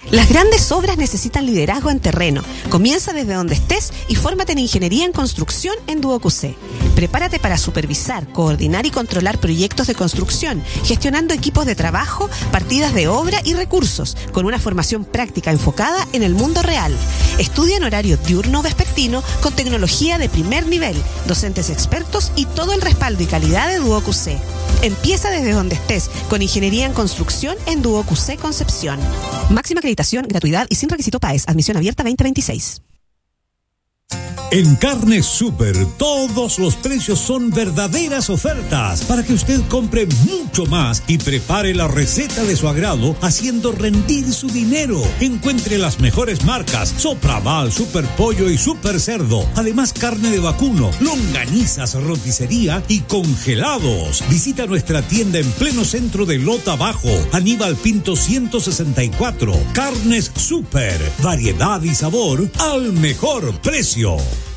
Las grandes obras necesitan liderazgo en terreno. Comienza desde donde estés y fórmate en Ingeniería en Construcción en DuoQC. Prepárate para supervisar, coordinar y controlar proyectos de construcción, gestionando equipos de trabajo, partidas de obra y recursos, con una formación práctica enfocada en el mundo real. Estudia en horario diurno o vespertino con tecnología de primer nivel, docentes expertos y todo el respaldo y calidad de DuoQC. Empieza desde donde estés con Ingeniería en Construcción en DuoQC Concepción. Máxima acreditación, gratuidad y sin requisito PAES. Admisión abierta 2026. En Carnes Super, todos los precios son verdaderas ofertas para que usted compre mucho más y prepare la receta de su agrado haciendo rendir su dinero. Encuentre las mejores marcas: Sopraval, Super Pollo y Super Cerdo. Además, carne de vacuno, longanizas, roticería y congelados. Visita nuestra tienda en pleno centro de Lota Bajo, Aníbal Pinto 164. Carnes Super, variedad y sabor al mejor precio.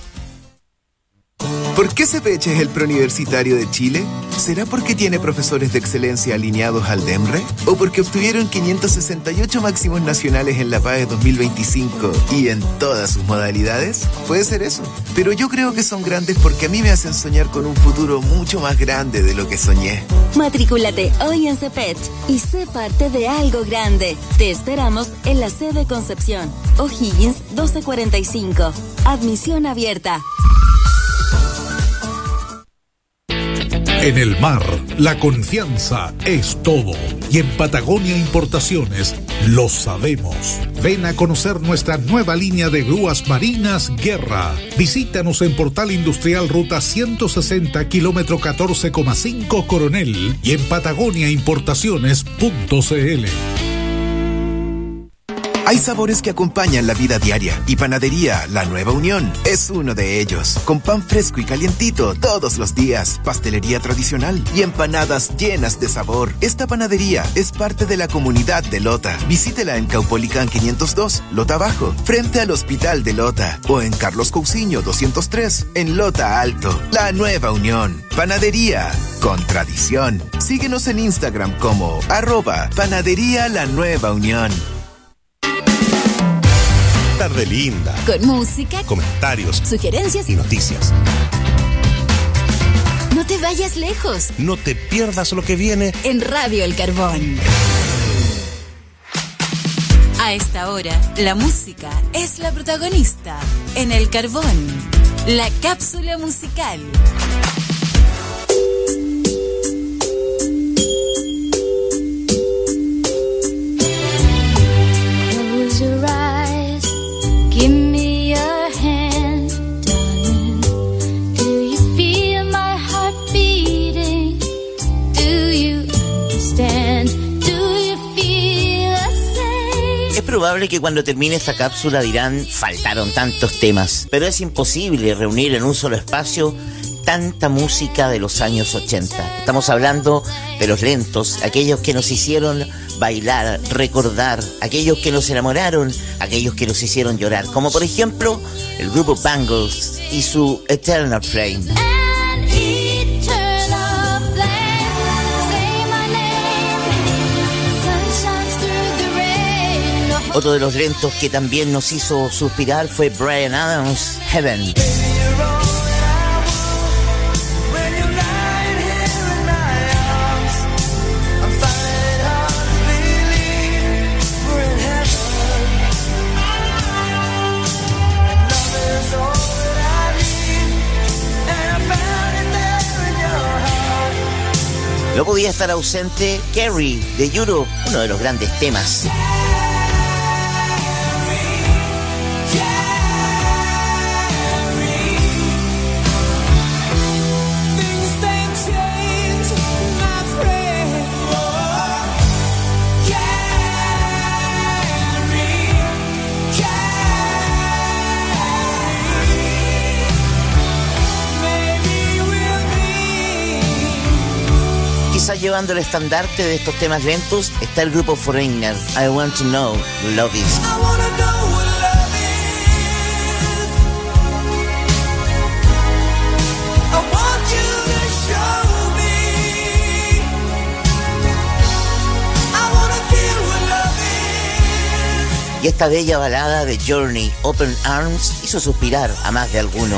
¿Por qué CPH es el preuniversitario de Chile? ¿Será porque tiene profesores de excelencia alineados al DEMRE? ¿O porque obtuvieron 568 máximos nacionales en la PAE 2025 y en todas sus modalidades? Puede ser eso. Pero yo creo que son grandes porque a mí me hacen soñar con un futuro mucho más grande de lo que soñé. Matrículate hoy en CPH y sé parte de algo grande. Te esperamos en la sede Concepción, O'Higgins 1245. Admisión abierta. En el mar, la confianza es todo. Y en Patagonia Importaciones lo sabemos. Ven a conocer nuestra nueva línea de grúas marinas Guerra. Visítanos en Portal Industrial Ruta 160, kilómetro 14,5 Coronel y en patagoniaimportaciones.cl. Hay sabores que acompañan la vida diaria y Panadería La Nueva Unión es uno de ellos. Con pan fresco y calientito todos los días, pastelería tradicional y empanadas llenas de sabor. Esta panadería es parte de la comunidad de Lota. Visítela en Caupolicán 502, Lota Bajo, frente al Hospital de Lota, o en Carlos Cousiño 203, en Lota Alto. La Nueva Unión, panadería con tradición. Síguenos en Instagram como @Panadería La Nueva Unión. Tarde linda. Con música, comentarios, sugerencias y noticias. No te vayas lejos. No te pierdas lo que viene en Radio El Carbón. A esta hora, la música es la protagonista en El Carbón. La cápsula musical. Close your eyes. Give me your hand, darling. Do you feel my heart beating? Do you understand? Do you feel the same? Es probable que cuando termine esta cápsula dirán, faltaron tantos temas, pero es imposible reunir en un solo espacio tanta música de los años 80. Estamos hablando de los lentos, aquellos que nos hicieron bailar, recordar, aquellos que nos enamoraron, aquellos que nos hicieron llorar, como por ejemplo el grupo Bangles y su Eternal Flame. Otro de los lentos que también nos hizo suspirar fue Bryan Adams, Heaven. No podía estar ausente Carrie de Europe, uno de los grandes temas. Quizás llevando el estandarte de estos temas lentos está el grupo Foreigner, I Want to Know What Love Is. Y esta bella balada de Journey, Open Arms, hizo suspirar a más de alguno.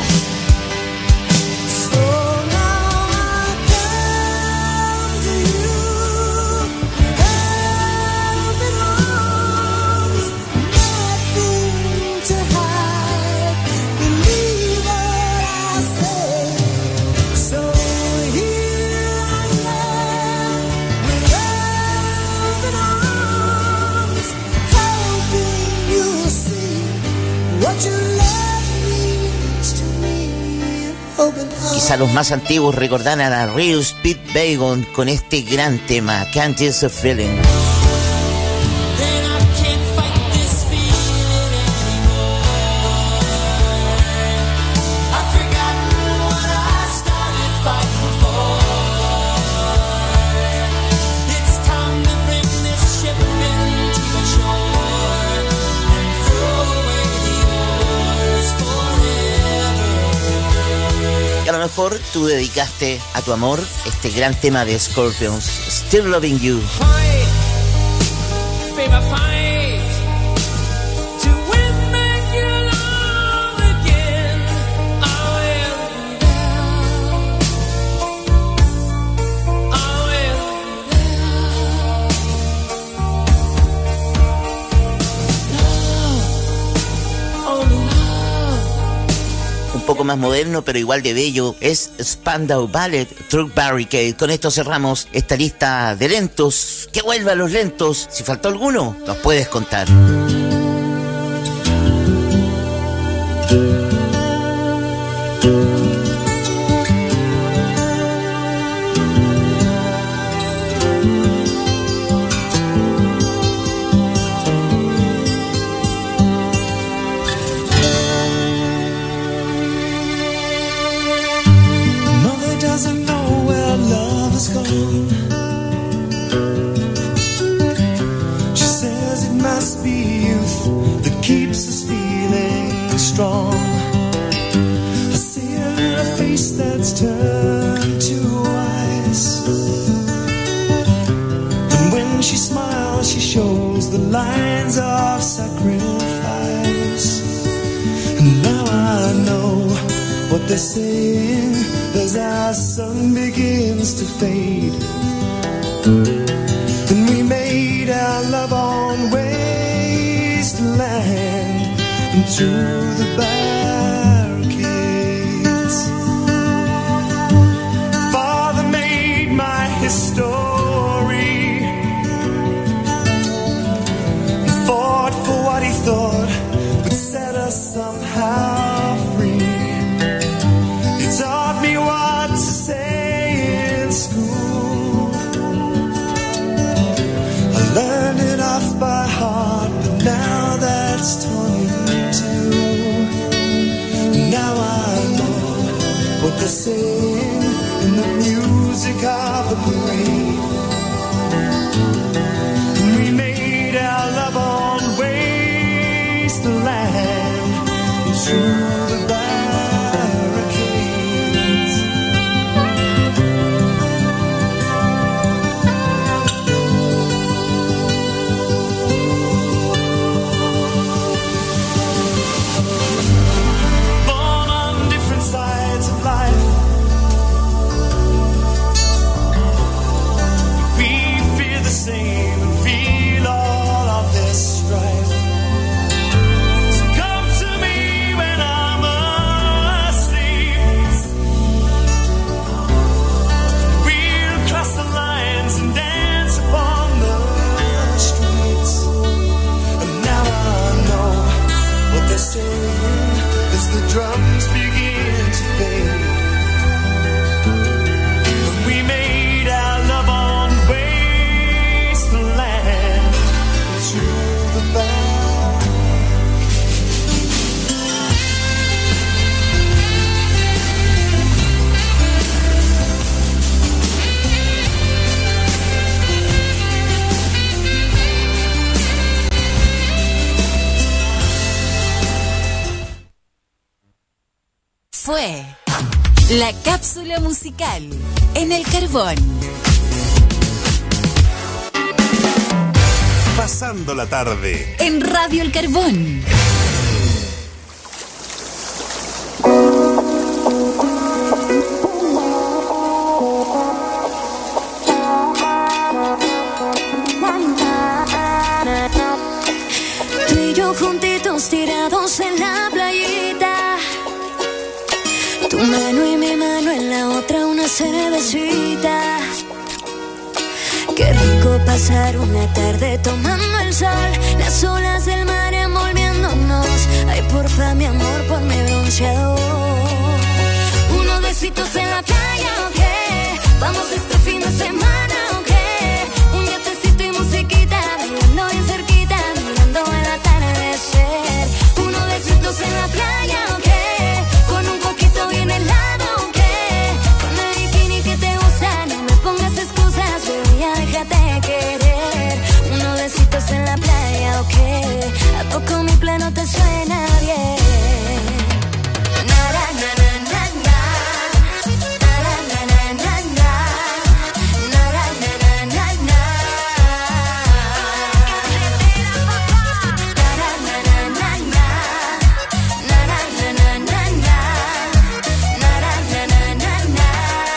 Quizá los más antiguos recordarán a Rios Pete Bagon con este gran tema, Can't Use a Feeling. A lo mejor tú dedicaste a tu amor este gran tema de Scorpions, Still Loving You. Fight, baby, fight to win back your love again. I will be there. I will be there. Love, only love. Un poco más moderno, pero igual de bello, es Spandau Ballet, Truck Barricade. Con esto cerramos esta lista de lentos. ¡Que vuelvan los lentos! Si faltó alguno, nos puedes contar. Strong. I see her face that's turned to ice, and when she smiles she shows the lines of sacrifice. And now I know what they're saying as our sun begins to fade, and we made our love on wasteland and through the barricades. Father made my history and fought for what he thought would set us somehow free. He taught me what to say in school. I learned it off by heart, but now that's torn in two. Now I know what they're saying in the music of the parade. And we made our love on wasteland and through the barricades. Born on different sides of life, we feel the same and feel all of this strife. So come to me when I'm asleep. We'll cross the lines and dance upon the streets. And now I know what they're saying as the drums begin to fade. When we made our love on wasteland and through the back. Fue la cápsula musical en el carbón. Pasando Alegrando la tarde. En Radio El Carbón. Tú y yo juntitos tirados en la playita, tu mano y mi mano en la otra una cervecita. Qué rico pasar una tarde tomando el sol, las olas del mar envolviéndonos. Ay, porfa, mi amor, ponme bronceador. Unos besitos en la playa, ¿o qué? Vamos este fin de semana, ¿o qué? Un yatecito y musiquita, bailando bien cerquita, mirando el atardecer. Unos besitos en la playa, ¿o qué? Con un poquito bien helado, ¿o qué? Con el bikini que te gusta, no me pongas excusas, baby, ya déjate querer. Unos besitos en la playa, ¿o qué? ¿A poco mi plano te suena bien? Na, na, na, na, na, na. Na, na, na, na, na, na. Na, na, na, na, na, na. Na, na, na, na, na, na. Na, na, na, na, na, na. Na, na, na, na, na.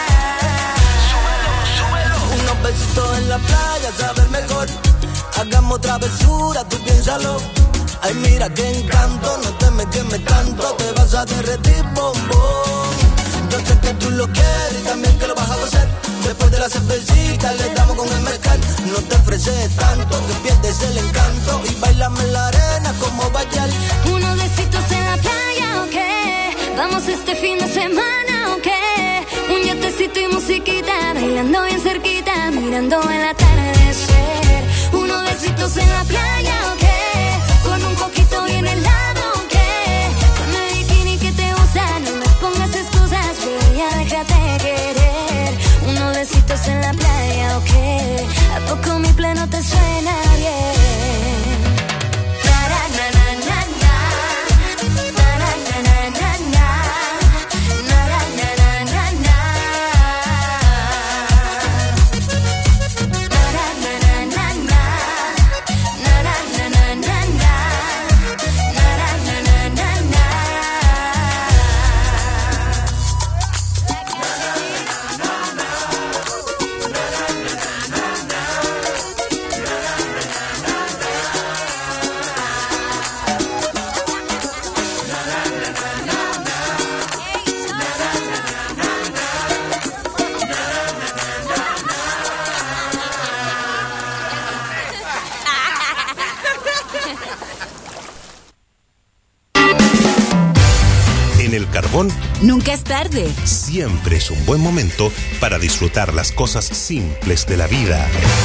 Unos besitos en la playa, saber mejor. Hagamos travesura, tú piénsalo. Ay, mira qué encanto, no te me quemes tanto, te vas a derretir, bombón. Yo sé que tú lo quieres y también que lo vas a hacer. Después de la cervecita le damos con el mezcal. No te ofreces tanto, que pierdes el encanto. Y bailame en la arena como bailar. Unos besitos en la playa, ¿o qué? Vamos este fin de semana, ¿o qué? Un yatecito y musiquita, bailando bien cerquita, mirando el atardecer. Unos besitos en la playa, ¿o qué? Con un poquito bien helado, ¿o qué? Con el bikini que te gusta, no me pongas excusas, pero ya déjate querer. Unos besitos en la playa, ¿o qué? ¿A poco mi plano te suena bien? Na, na, na, na, na, na. Na, na, na, na, na, na. Na, na, na, na, na, na. Na, na, na, na, na, na. Na, na, na, na, na, na. Na, na, na, na, na, na. En El Carbón Nunca es tarde. siempre es un buen momento para disfrutar las cosas simples de la vida.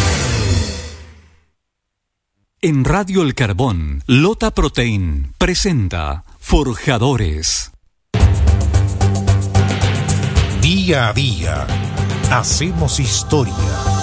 En Radio El Carbón, Lota Protein presenta Forjadores. Día a día, hacemos historia.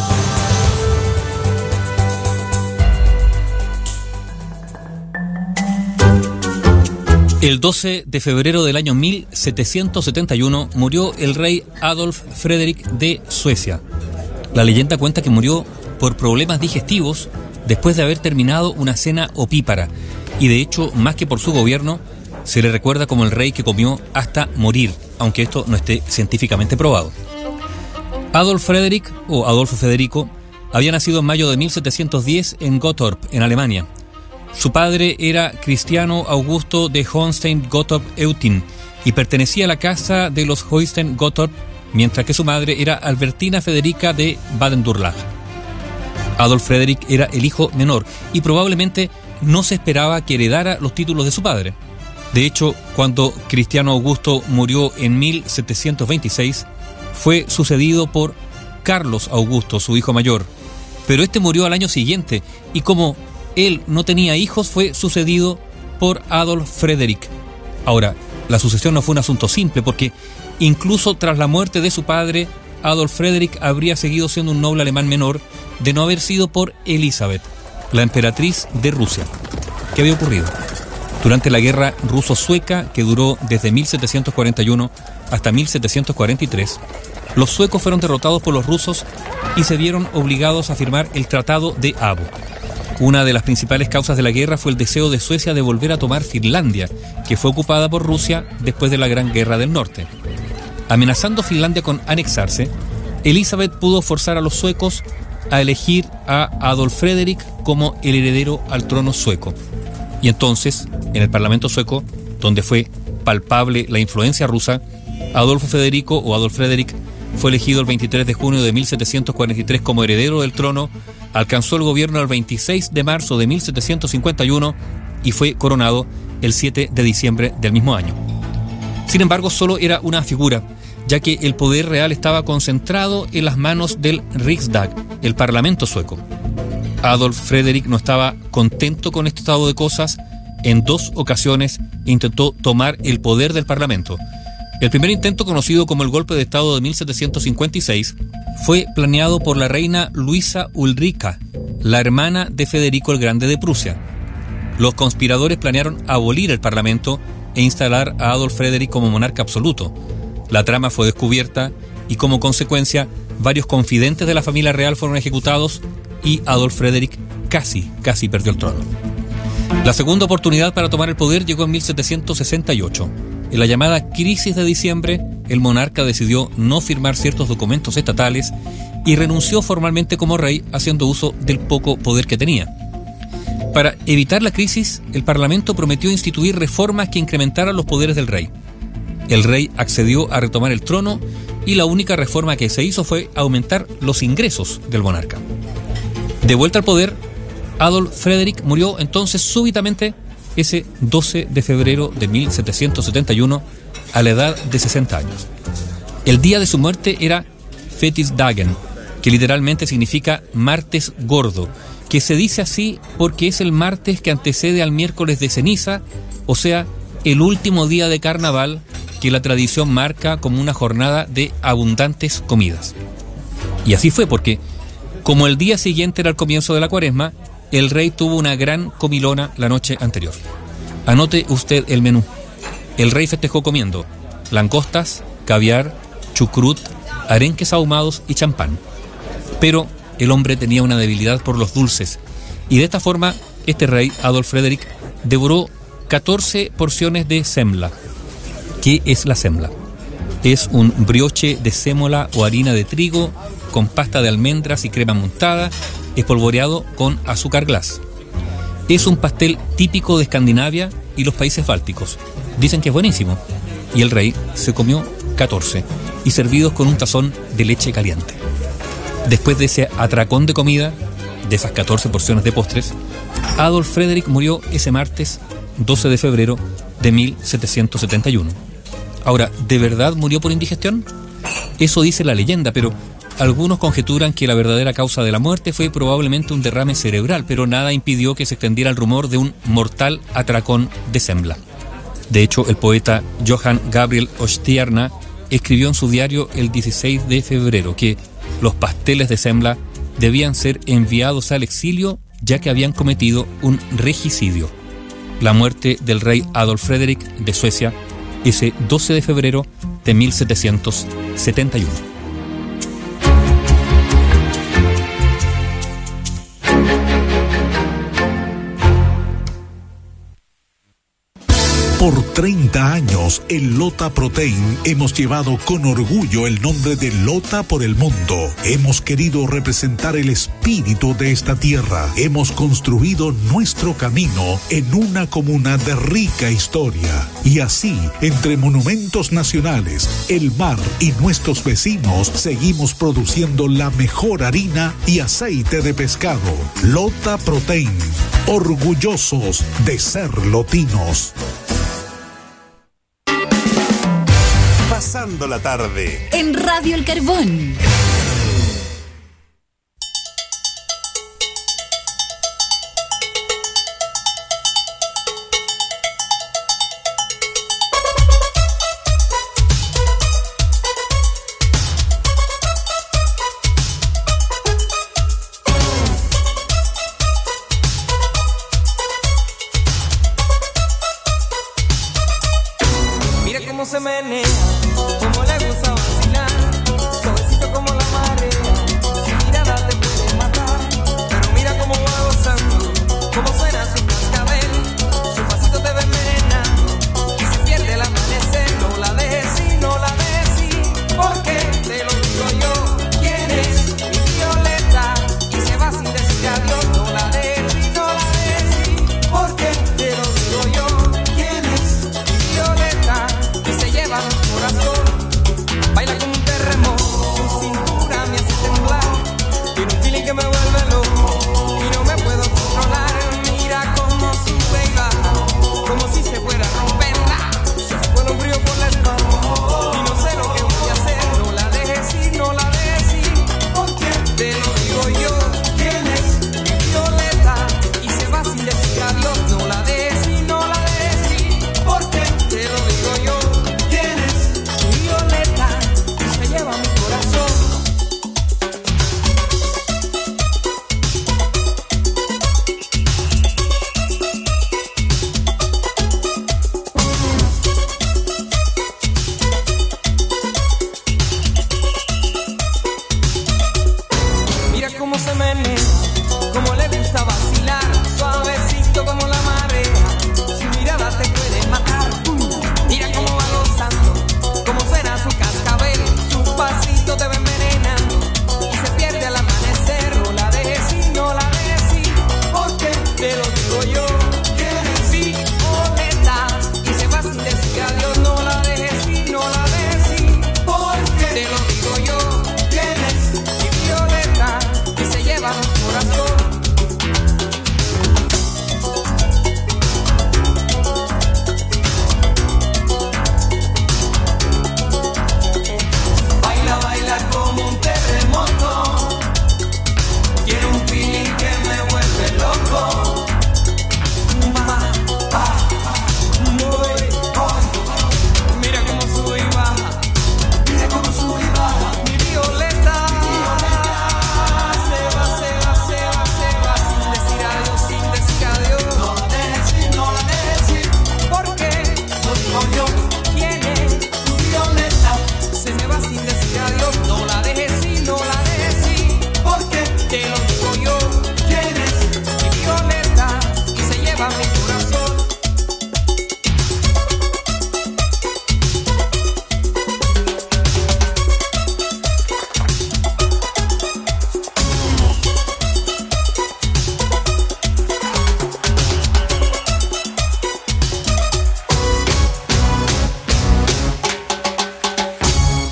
El 12 de febrero del año 1771 murió el rey Adolf Fredrik de Suecia. La leyenda cuenta que murió por problemas digestivos después de haber terminado una cena opípara, y de hecho, más que por su gobierno, se le recuerda como el rey que comió hasta morir, aunque esto no esté científicamente probado. Adolf Fredrik, o Adolfo Federico, había nacido en mayo de 1710 en Gottorp, en Alemania. Su padre era Cristiano Augusto de Hohenstein-Gottorp-Eutin y pertenecía a la casa de los Hohenstein-Gottorp, mientras que su madre era Albertina Federica de Baden-Durlach. Adolf Fredrik era el hijo menor y probablemente no se esperaba que heredara los títulos de su padre. De hecho, cuando Cristiano Augusto murió en 1726, fue sucedido por Carlos Augusto, su hijo mayor. Pero este murió al año siguiente y como él no tenía hijos, fue sucedido por Adolf Fredrik. Ahora, la sucesión no fue un asunto simple porque incluso tras la muerte de su padre, Adolf Fredrik habría seguido siendo un noble alemán menor de no haber sido por Elizabeth, la emperatriz de Rusia. ¿Qué había ocurrido? Durante la guerra ruso-sueca, que duró desde 1741 hasta 1743, los suecos fueron derrotados por los rusos y se vieron obligados a firmar el Tratado de Abo. Una de las principales causas de la guerra fue el deseo de Suecia de volver a tomar Finlandia, que fue ocupada por Rusia después de la Gran Guerra del Norte. Amenazando Finlandia con anexarse, Elizabeth pudo forzar a los suecos a elegir a Adolf Fredrik como el heredero al trono sueco. Y entonces, en el Parlamento sueco, donde fue palpable la influencia rusa, Adolfo Federico o Adolf Fredrik fue elegido el 23 de junio de 1743 como heredero del trono, alcanzó el gobierno el 26 de marzo de 1751 y fue coronado el 7 de diciembre del mismo año. Sin embargo, solo era una figura, ya que el poder real estaba concentrado en las manos del Riksdag, el Parlamento sueco. Adolf Fredrik no estaba contento con este estado de cosas. En 2 ocasiones intentó tomar el poder del Parlamento. El primer intento, conocido como el golpe de Estado de 1756, fue planeado por la reina Luisa Ulrica, la hermana de Federico el Grande de Prusia. Los conspiradores planearon abolir el Parlamento e instalar a Adolf Fredrik como monarca absoluto. La trama fue descubierta y, como consecuencia, varios confidentes de la familia real fueron ejecutados y Adolf Fredrik casi perdió el trono. La segunda oportunidad para tomar el poder llegó en 1768. En la llamada crisis de diciembre, el monarca decidió no firmar ciertos documentos estatales y renunció formalmente como rey, haciendo uso del poco poder que tenía. Para evitar la crisis, el Parlamento prometió instituir reformas que incrementaran los poderes del rey. El rey accedió a retomar el trono y la única reforma que se hizo fue aumentar los ingresos del monarca. De vuelta al poder, Adolf Fredrik murió entonces súbitamente ese 12 de febrero de 1771 a la edad de 60 años. El día de su muerte era Fetisdagen, que literalmente significa martes gordo, que se dice así porque es el martes que antecede al miércoles de ceniza, o sea, el último día de carnaval que la tradición marca como una jornada de abundantes comidas. Y así fue porque, como el día siguiente era el comienzo de la cuaresma, el rey tuvo una gran comilona la noche anterior. Anote usted el menú. El rey festejó comiendo langostas, caviar, chucrut, arenques ahumados y champán. Pero el hombre tenía una debilidad por los dulces, y de esta forma este rey, Adolf Fredrik, devoró 14 porciones de semla. ¿Qué es la semla? Es un brioche de sémola o harina de trigo con pasta de almendras y crema montada, espolvoreado con azúcar glass. Es un pastel típico de Escandinavia y los países bálticos. Dicen que es buenísimo. Y el rey se comió 14, y servidos con un tazón de leche caliente. Después de ese atracón de comida, de esas 14 porciones de postres, Adolf Fredrik murió ese martes 12 de febrero de 1771. Ahora, ¿de verdad murió por indigestión? Eso dice la leyenda, pero algunos conjeturan que la verdadera causa de la muerte fue probablemente un derrame cerebral, pero nada impidió que se extendiera el rumor de un mortal atracón de semla. De hecho, el poeta Johann Gabriel Ostierna escribió en su diario el 16 de febrero que los pasteles de semla debían ser enviados al exilio, ya que habían cometido un regicidio. La muerte del rey Adolf Fredrik de Suecia ese 12 de febrero de 1771. Por 30 años, en Lota Protein hemos llevado con orgullo el nombre de Lota por el mundo. Hemos querido representar el espíritu de esta tierra. Hemos construido nuestro camino en una comuna de rica historia. Y así, entre monumentos nacionales, el mar y nuestros vecinos, seguimos produciendo la mejor harina y aceite de pescado. Lota Protein, orgullosos de ser lotinos. Pasando la tarde en Radio El Carbón. Mira cómo se menea, como le gusta vacilar, suavecito como la marea, su mirada te puede matar, pero mira cómo va gozando,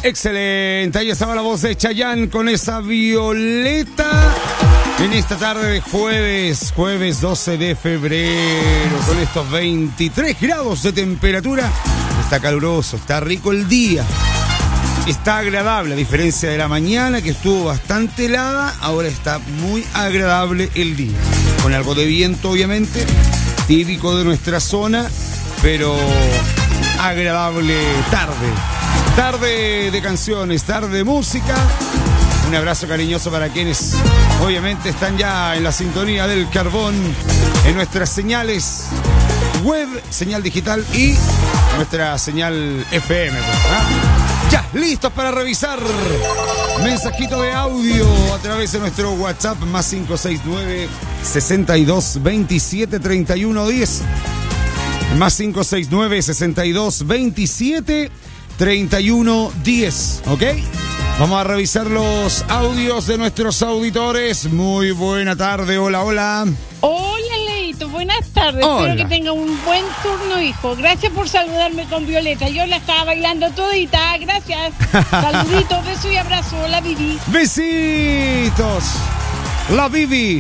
Excelente, ahí estaba la voz de Chayanne con esa Violeta. En esta tarde de jueves 12 de febrero, con estos 23 grados de temperatura. Está caluroso, está rico el día. Está agradable, a diferencia de la mañana que estuvo bastante helada, ahora está muy agradable el día. Con algo de viento, obviamente, típico de nuestra zona, pero agradable tarde. Tarde de canciones, tarde de música. Un abrazo cariñoso para quienes obviamente están ya en la sintonía del carbón, en nuestras señales web, señal digital y nuestra señal FM. Ya, listos para revisar mensajito de audio a través de nuestro WhatsApp más 569 62 27 31 10. Más 569 62 27 31 10, ¿ok? Vamos a revisar los audios de nuestros auditores. Muy buena tarde, hola, hola. Hola, Leito, buenas tardes. Hola. Espero que tenga un buen turno, hijo. Gracias por saludarme con Violeta. Yo la estaba bailando todita, gracias. Saluditos, beso y abrazo. Hola, Vivi. Besitos. La Vivi.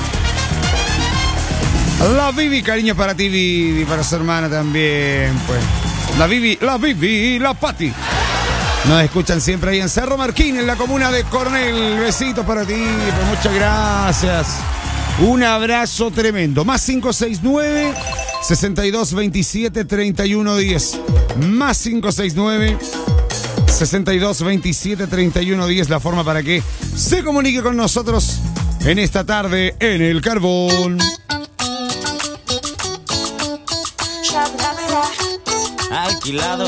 La Vivi, cariño para ti, Vivi, para su hermana también, pues. La Vivi, la Pati. Nos escuchan siempre ahí en Cerro Marquín, en la comuna de Coronel. Besitos para ti, pues muchas gracias. Un abrazo tremendo. Más 569 62 27 31 10. Más 569 62 27 31 10. La forma para que se comunique con nosotros en esta tarde en el Carbón. Alquilado,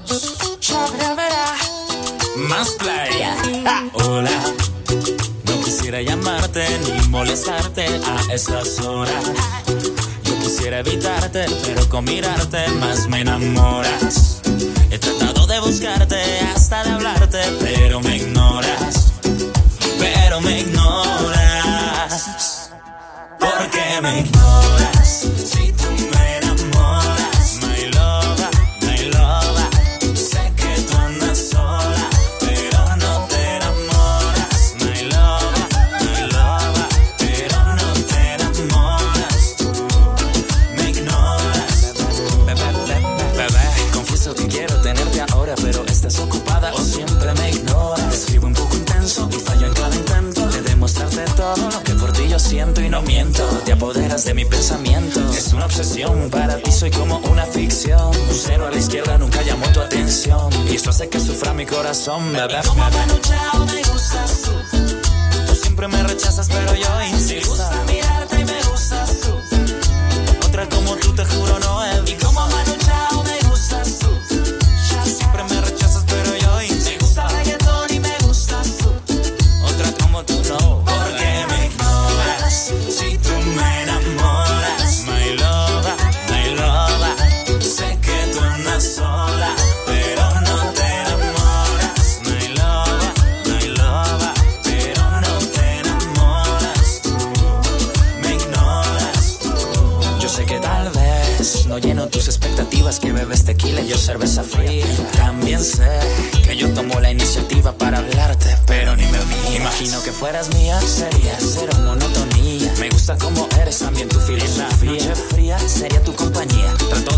más playa. Hola, no quisiera llamarte ni molestarte a estas horas. Yo quisiera evitarte, pero con mirarte más me enamoras. He tratado de buscarte, hasta de hablarte, pero me ignoras. Pero me ignoras. ¿Por qué me ignoras? Si tú me enamoras, my lover, my lover. Sé que tú andas sola, pero no te enamoras, my lover, pero no te enamoras. Tú me ignoras. Bebé, confieso que quiero tenerte ahora, pero estás ocupada o siempre me ignoras. Escribo un poco intenso y fallo en cada intento de demostrarte todo lo que por ti yo siento y no miento. Te apoderas de mi pensamiento, es una obsesión. Para ti soy como una ficción. Un cero a la izquierda nunca llamó tu atención, y esto hace que sufra mi corazón, bebé. Y como Manu Chao me gustas tú. Tú siempre me rechazas pero yo insisto. Me gusta mirarte y me gustas tú. Otra como tú te juro no he visto. Y como Manu Chao me gustas tú. Tú siempre me rechazas pero yo insisto. Me gusta reggaetón y me gustas tú. Otra como tú no. ¿Por qué me ignoras? Si tú me enamoras, my lover, my lover. Sé que tú andas sola, pero no te enamoras, my lover, pero no te enamoras. Tú me ignoras. Yo sé que tal vez no lleno tus expectativas, que bebes tequila y yo cerveza fría. También sé que yo tomo la iniciativa para hablarte, pero ni me mías. Imagino que fueras mía, sería cero monotonía. Me gusta como eres, también tu filosofía. Noche fría sería tu compañía. Trato